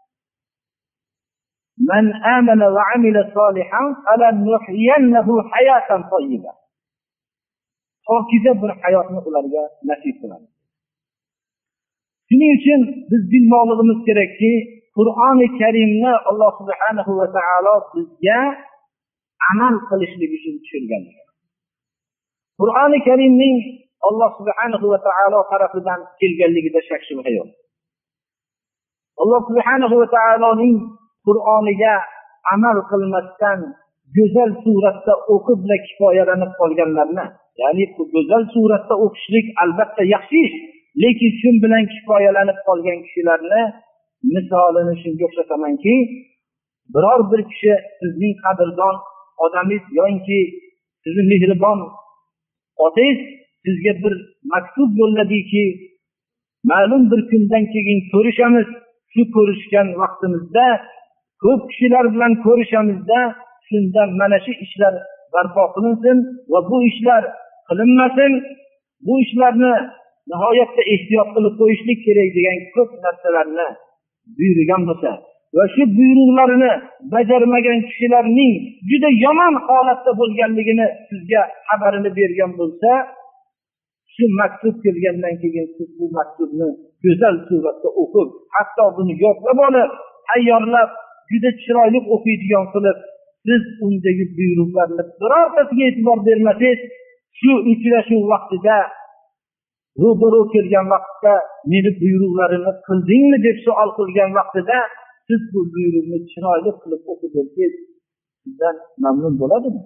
"Man amana va amila solihan falanuhyiyannahu hayatan tayyiba", pokiza bir hayotni ularga nasib qiladi. Shuning uchun biz bilmoqligimiz kerakki, Qur'oni Karimni Alloh subhanahu va taolo bizga amal qilishlik uchun tushirgan. Qur'oni Karimning Alloh subhanahu va taolo tarafidan kelganligida shak shubha yo'q. Alloh subhanahu va taoloning Qur'oniga amal qilmasdan go'zal suratda o'qibla kifoyalanib qolganlarni, ya'ni go'zal suratda o'qishlik albatta yaxshi ish, lekin shu bilan kifoyalanib qolgan kishilarni misolini shunga o'xshatamanki, biror bir kishi sizning qadrdon odamingiz yoki sizning mehribon otangiz sizga bir maktub yo'lladiki, ma'lum bir kundan keyin ko'rishamiz. Shu ko'rishgan vaqtimizda ko'p kishilar bilan ko'rishamizda, shunda mana shu ishlar barpo qilinsin va bu ishlar qilinmasin. Bu ishlarni nihoyatda ehtiyot qilib qo'yishlik kerak degan ko'p narsalarni buyurgan bo'lsa va shu buyruqlarini bajarmagan kishilarning juda yomon holatda bo'lganligini sizga xabarini bergan bo'lsa, shu maktub kelgandan keyin siz bu maktubni go'zal suratda o'qib, hatto buni yodlab olib, tayyorlab, juda chiroyli o'qiydigan qilib, siz undagi buyruqlarni birortasiga e'tibor bermasangiz, shu uchrashuv vaqtida ro'baro kelgan vaqtda meni buyruqlarimni qildingmi deb savol qilgan vaqtida siz bu buyruqni chiroyli qilib o'qib bersangiz, sizdan mamnun bo'ladimi?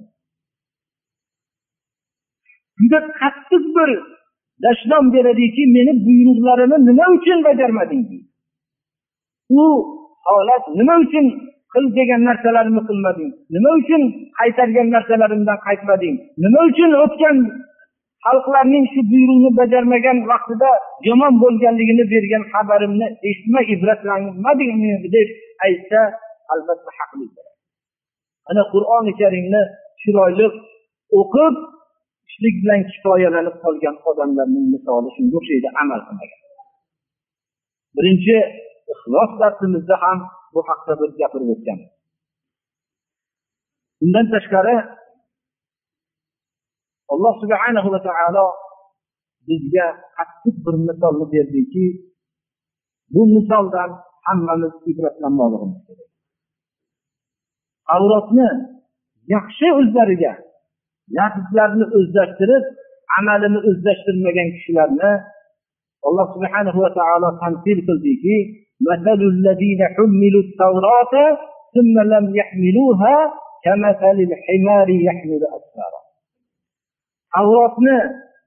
Juda qattiq bir dashnom beradiki, meni buyruqlarimni nima uchun bajarmading? U holat nima uchun qil degan narsalarimni qilmading? Nima uchun qaytargan narsalarimdan qaytmading? Nima uchun o'tgan xalqlarning shu buyruqni bajarmagan vaqtida yomon bo'lganligini bergan xabarimni eshitma, ibratlanmadingmi deb aytsa, albatta haqli bo'ladi. Ana Qur'oni Karimni chiroyli o'qib, ishlik bilan kifoyalanib qolgan odamlarning misoli shunga o'xshaydi, amal qilmagan. Birinchi ixlos darsimizda ham bu haqda bir gapirib o'tganmiz. Bundan tashqari Alloh subhanahu va taolo bizga qattiq bir misolni berdiki, bu misoldan hammamiz ibratlanmoqligimiz kerak. Tavrotni yaxshi o'zlariga lafzlarni o'zlashtirib, amalini o'zlashtirmagan kishilarni Alloh subhanahu va taolo tanqid qildiki, masalul ladina hummilut tawrata thumma lam yahmiluha kamasalil himari yahmilu asfara. Tavrotni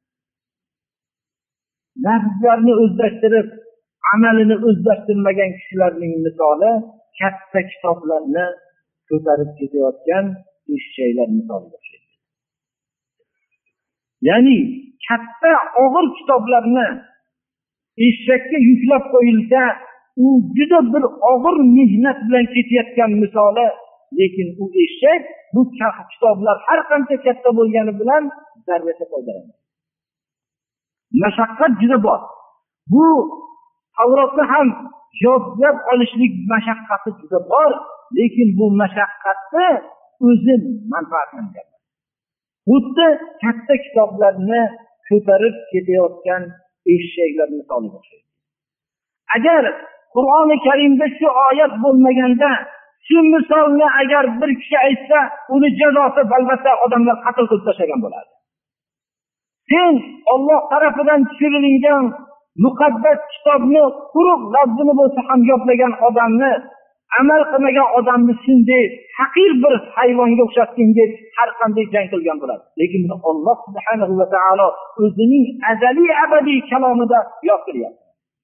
lafzlarni o'zlashtirib, amalini o'zlashtirmagan kishilarning misoli katta kitoblarni ko'tarib ketayotgan eshaklar misoliga o'xshaydi. Ya'ni katta og'ir kitoblarni eshakka yuklab qo'yilsa, u juda bir og'ir mehnat bilan ketayotgan misoli, lekin u eshak bu kitoblar har qancha katta bo'lgani bilan zarracha foydalanadi. Mashaqqat juda bor. Bu Tavrotni ham yodlab olishlik mashaqqati juda bor, lekin bu mashaqqatni o'zi manfaatlangan. Xuddi katta kitoblarni ko'tarib ketayotgan eshaklar misoliga o'xshaydi. Agar Qur'oni Karimda shu oyat bo'lmaganda, shu misolni agar bir kishi aytsa, uni jazosi albatta odamlar qatl qilib tashlagan bo'lardi. Sen Alloh tarafidan tushirilgan muqaddas kitobni quruq lafzini bo'lsa ham yodlagan odamni, amal qilmagan odamni shunday haqir bir hayvonga o'xshatding deb har qanday jang qilgan bo'ladi. Lekin buni Alloh subhanahu va taolo o'zining azaliy abadiy kalomida yod qilyapti.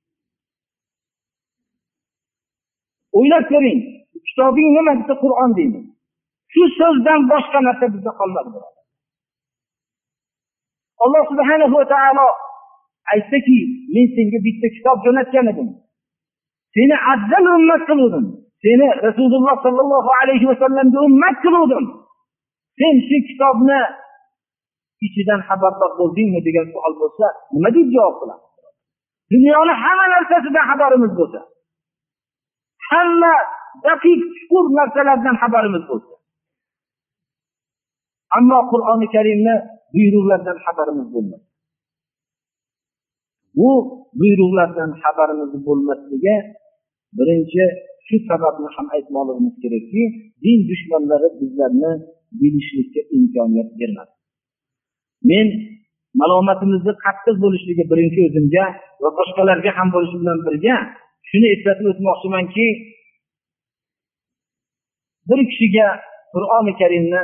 O'ylab ko'ring, kitobing nima desa Qur'on deymiz. Shu so'zdan boshqa narsa bizda qolmadi birodar. Alloh subhanahu va taolo aytdiki, men senga bitta kitob jo'natgan edim. Seni afzal ummat qildim. Seni Rasululloh sallallohu alayhi va sallamga ummat qildim. Sen shu kitobni ichidan xabardor bo'ldingmi degan savol bo'lsa, nima deb javob qilamiz? Dunyoni hamma narsasidan xabarimiz bo'lsa, hamma daqiq chuqur narsalardan xabarimiz bo'lsa, ammo Qur'oni Karimni buyruqlardan xabarimiz bo'lmasa, bu buyruqlardan xabarimiz bo'lmasligi birinchi shu sababni ham aytmoqligimiz kerakki, din dushmanlari bizlarni bilishlikka imkoniyat bermadi. Men ma'lumotimizni qattiq bo'lishligi birinchi o'zimga va boshqalarga ham bo'lishi bilan birga shuni eslatib o'tmoqchimanki, bir kishiga Qur'oni Karimni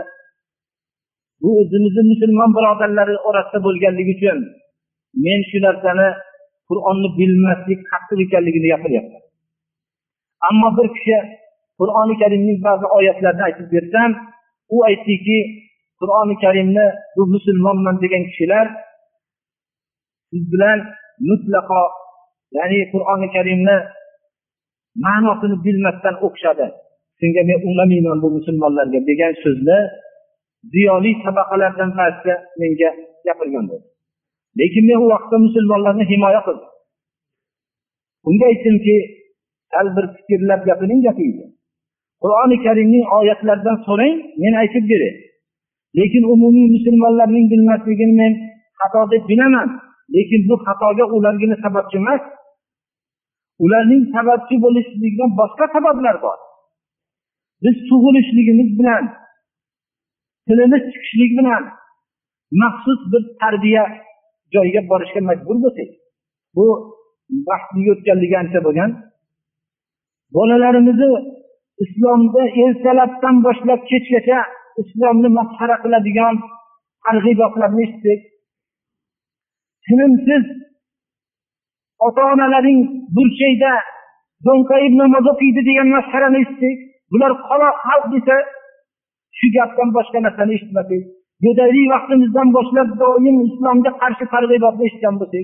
bu o'zimizning musulmon birodarlari orasida bo'lganligi uchun men shu narsani Qur'onni bilmaslik qattiq ekanligini gapiryapman. Ammo bir kishi Qur'oni Karimning ba'zi oyatlarini aytib bersam, u aytdiki, Qur'oni Karimni bu musulmonman degan kishilar siz bilan mutlaqo, ya'ni Qur'oni Karimni ma'nosini bilmasdan o'xshadi. Shunga men unamayman bu musulmonlarga degan so'zni ziyoli tabaqalardan ba'zi menga gapirgan bo'ldi. Lekin men u vaqtda musulmonlarni himoya qildim. Unga aytdimki, sal bir fikrlab gapiring gapingiz. Qur'oni Karimning oyatlaridan so'rang, men aytib beray. Lekin umumiy musulmonlarning bilmasligini men xato deb bilaman. Lekin bu xatoga ulargina sababchi emas. Ularning sababchi bo'lishligidan boshqa sabablar bor. Biz tug'ilishligimiz bilan, tilimiz chiqishlik bilan maxsus bir tarbiya joyiga borishga majbur bo'lsak, bu vaqtning o'tganligi ancha bo'lgan. Bolalarimizni islomda ertalabdan boshlab kechgacha islomni masxara qiladigan targ'ibotlarni eshitdik. Tinimsiz ota-onalaring burchakda do'nqayib namoz o'qiydi degan masxarani eshitdik. Bular qoloq xalq desa, shu gapdan boshqa narsani eshitmadik. Go'daylik vaqtimizdan boshlab doim islomga qarshi targ'ibotni eshitgan bo'lsak,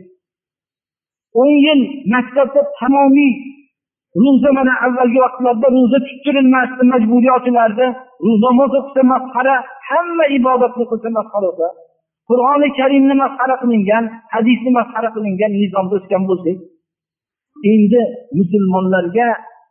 10 yil maktabda tamomiy ro'za, mana avvalgi vaqtlarda ro'za tuttirilmasdi, majburiy ochilardi. Namoz o'qisa masxara, hamma ibodatni qilsa masxara bo'lsa, Qur'oni Karimni masxara qilingan, hadisni masxara qilingan nizomda o'sgan bo'lsak, endi musulmonlarga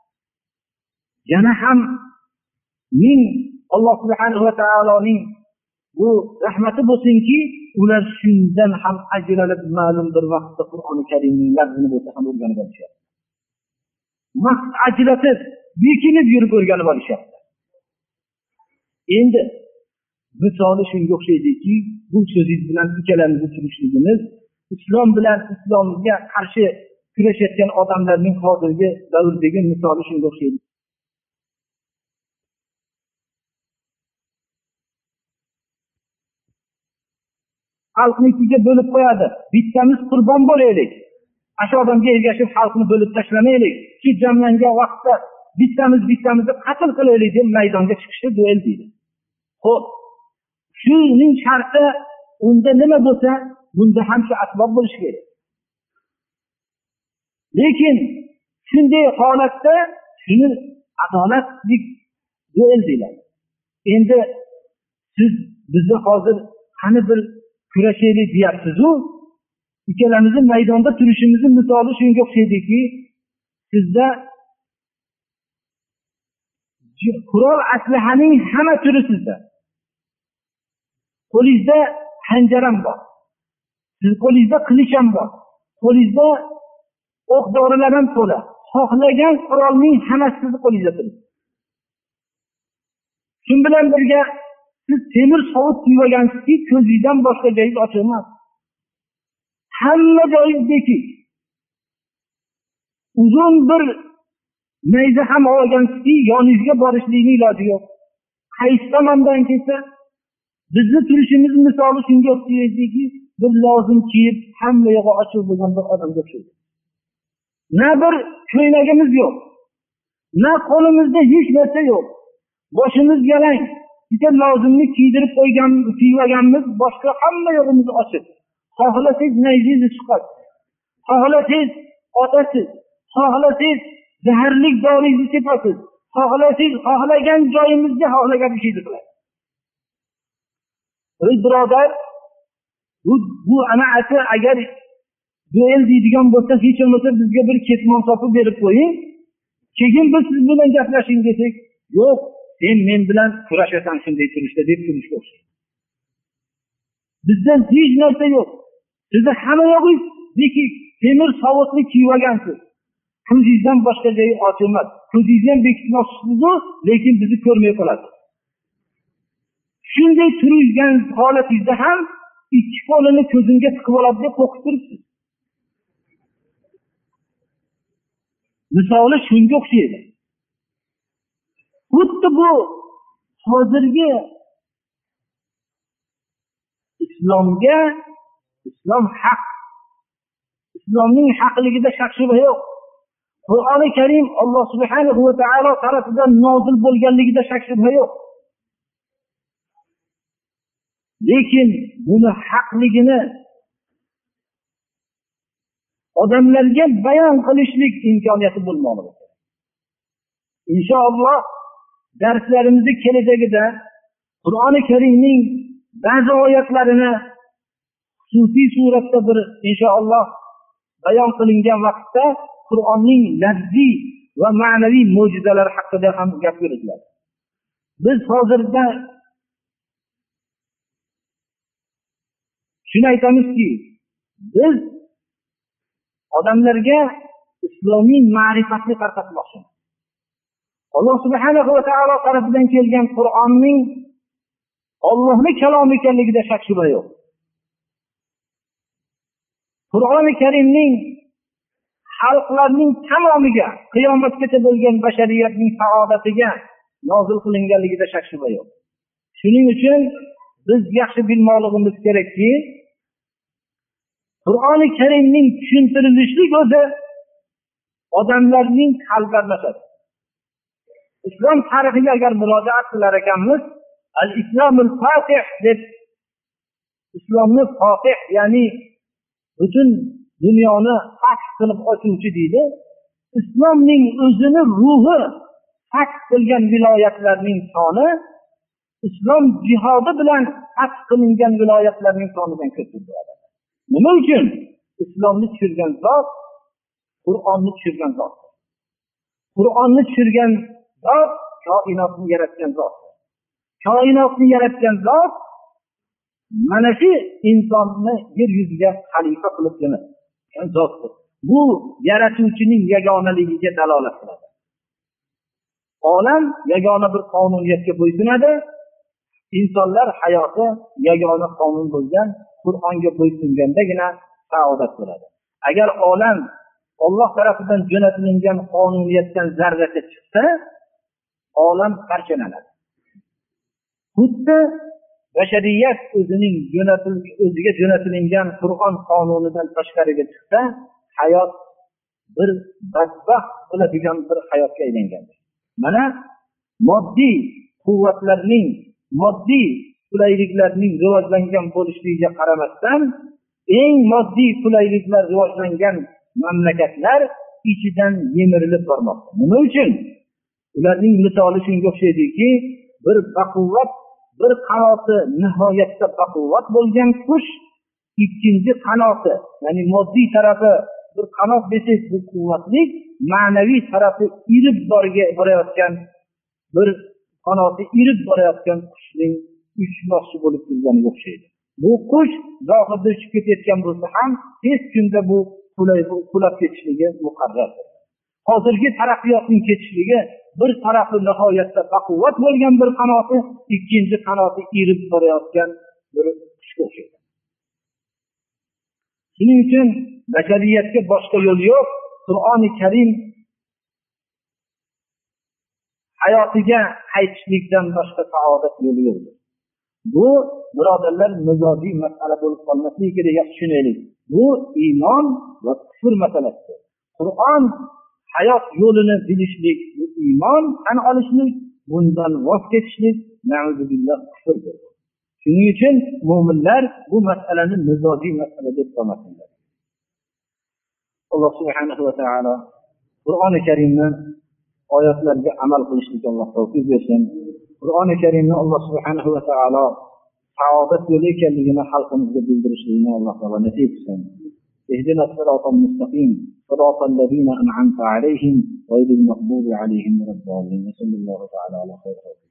yana ham men Alloh subhanahu va taoloning bu rahmati bo'lsinki, ular shundan ham ajralib ma'lum bir vaqtda Qur'oni Karimning lafzini bo'lsa ham o'rganib olishyapti. Vaqt ajratib, bekinib yurib o'rganib olishyapti. Endi misoli shunga o'xshaydiki, bu so'zingiz bilan ikkalamizni turishligimiz islom bilan islomga qarshi kurashayotgan odamlarning hozirgi davrdagi misoli shunga o'xshaydi. Xalqni ikkiga bo'lib qo'yadi. Bittamiz qurbon bo'laylik. Ashu odamga ergashib xalqni bo'lib tashlamaylik. Shu jamlangan vaqtda bittamizni qatl qilaylik deb maydonga chiqishdi, duel deydi. Xo'p, shuning sharti unda nima bo'lsa, bunda ham shu asbob bo'lishi kerak. Lekin shunday holatda shuni adolatlik duel deyiladi. Endi siz bizni hozir qani bir kurashaylik deyapsiz-ku, ikkalamizni maydonda turishimizni misoli shunga o'xshaydiki, sizda qurol aslahaning hamma turi sizda. Qo'lingizda xanjar ham bor. Siz qo'lingizda qilich ham bor. Qo'lingizda o'q dorilar ham to'la. Xohlagan qurolning hammasi sizni qo'lingizda turibdi. Shu bilan birga siz temir sovut kiyib olgansizki, ko'zingizdan boshqa joyingiz ochilmas. Hamma joyingiz bekik. Uzun bir nayza ham olgansizki, yoningizga borishlikning iloji yo'q. Qaysi tomondan kelsa, bizni turishimiz misoli shunga o'xshaydiki, bir lozim kiyib, hamma yog'i ochiq bo'lgan bir odamga o'xshaydi. Na bir ko'ylagimiz yo'q. Na qo'limizda hech narsa yo'q. Boshimiz yalang. Bitta lozimni kiydirib olganmiz, boshqa hamma yog'imiz ochiq. Xohlasangiz nayzingizni chiqasiz. Xohlasangiz otasiz. Xohlasangiz zaharlik doringizni sepasiz. Xohlasangiz xohlagan joyimizga xohlagan ishingizni qilasiz. Ey birodar, bu ana agar duel deydigan bo'lsa, hech bo'lmasa bizga bir ketmon topib berib qo'ying. Keyin biz siz bilan gaplashing desak, yo'q, sen men bilan kurashasan shunday turishda deb turishga o'xshaydi. Bizdan hech narsa yo'q. Sizni hamma yog'ingiz bekik, temir sovutni kiyib olgansiz. Ko'zingizdan boshqa joyi ochilmas. Ko'zingizni ham bekitmoqchisiz-ku, lekin bizni ko'rmay qolasiz. Shunday turgan holatingizda ham ikki qo'lini ko'zimga tiqib oladi deb qo'rqib turibsiz. Misoli shunga o'xshaydi. Xuddi bu hozirgi islom haq. Islomning haqligida shak shubha yo'q. Qur'oni Karim Alloh subhanahu va taolo tarafidan nozil bo'lganligida shak shubha yo'q. Lekin buni haqligini odamlarga bayon qilishlik imkoniyati bo'lmoqda. Inshaalloh darslarimizni kelajagida Qur'oni Karimning ba'zi oyatlarini xususiy suratda bir inshaalloh bayon qilingan vaqtda Qur'onning lafziy va ma'naviy mo'jizalari haqida ham gap yuriladi. Biz hozirda shuni aytamizki, biz odamlarga islomiy ma'rifatni tarqatmoqchimiz. Alloh subhanahu va taolo tarafidan kelgan Qur'onning Allohning kalomi ekanligida shak shubha yo'q. Qur'oni Karimning xalqlarning tamomiga, qiyomatgacha bo'lgan bashariyatning saodatiga nozil qilinganligida shak shubha yo'q. Shuning uchun biz yaxshi bilmoqligimiz kerakki, Qur'oni Karimning tushuntirilishlik o'zi odamlarning qalblariga o'tadi. Islom tarixiga agar murojaat qilar ekanmiz, al-Islomul Fatih deb islomni Fatih, ya'ni butun dunyoni fath qilib ochuvchi deydi. Islomning o'zini ruhi fath qilgan viloyatlarning soni islom jihodi bilan fath qilingan viloyatlarning sonidan ko'p. Nima uchun? Islomni tushirgan zot, Qur'onni tushirgan zot. Qur'onni tushirgan zot koinotni yaratgan zot. Koinotni yaratgan zot mana shu insonni yer yuziga xalifa qilib jo'natgan zotdir. Bu yaratuvchining yagonaligiga dalolat qiladi. Olam yagona bir qonuniyatga bo'ysunadi. Insonlar hayoti yagona qonun bo'lgan Qur'onga bo'ysungandagina saodat bo'ladi. Agar olam Alloh tarafidan jo'natilgan qonuniyatdan zarracha chiqsa, olam parchalanadi. Xuddi bashariyat o'ziga jo'natilgan Qur'on qonunidan tashqariga chiqsa, hayot bir badbaxt bo'ladigan bir hayotga aylangandir. Mana moddiy quvvatlarning, moddiy qulayliklarning rivojlangan bo'lishligiga qaramasdan, eng moddiy qulayliklar rivojlangan mamlakatlar ichidan yemirilib bormoqda. Nima uchun? Ularning misoli shunga o'xshaydiki, bir baquvvat, bir qanoti nihoyatda baquvvat bo'lgan qush ikkinchi qanoti, ya'ni moddiy tarafi bir qanot desak bu quvvatli, ma'naviy tarafi irib borayotgan bir qanoti irib borayotgan qushning uchmoqchi bo'lib turganiga o'xshaydi. Bu qush zohirda uchib ketayotgan bo'lsa ham tez kunda bu qulab ketishligi muqarrardir. Hozirgi taraqqiyotning ketishligi bir tarafi nihoyatda baquvvat bo'lgan bir qanoti, ikkinchi qanoti irib borayotgan bir qushga o'xshaydi. Shuning uchun bashariyatga boshqa yo'l yo'q. Qur'oni Karim hayotiga qaytishlikdan boshqa saodat yo'li yo'qdir. Bu birodarlar mizojiy masala bo'lib qolmasligi kerak, yaxshi tushunaylik. Bu iymon va kufr masalasidir. Qur'on hayot yo'lini bilishlik, bu iymon tan olishlik, bundan voz kechishlik, na'uzubillah kufrdir. Shuning uchun mu'minlar bu masalani mizojiy masala deb qolmasinlar. Alloh subhanahu va taolo Qur'oni Karimni oyatlarga amal qilishlikka Alloh tavfiq bersin. Qur'oni Karimni Alloh subhanahu va taolo saodat yo'li ekanligini xalqimizga bildirishlikni Alloh taolo nasib qilsin. اهدنا الصراط المستقيم صراط الذين أنعمت عليهم غير المغضوب عليهم ولا الضالين. صلى الله تعالى على خير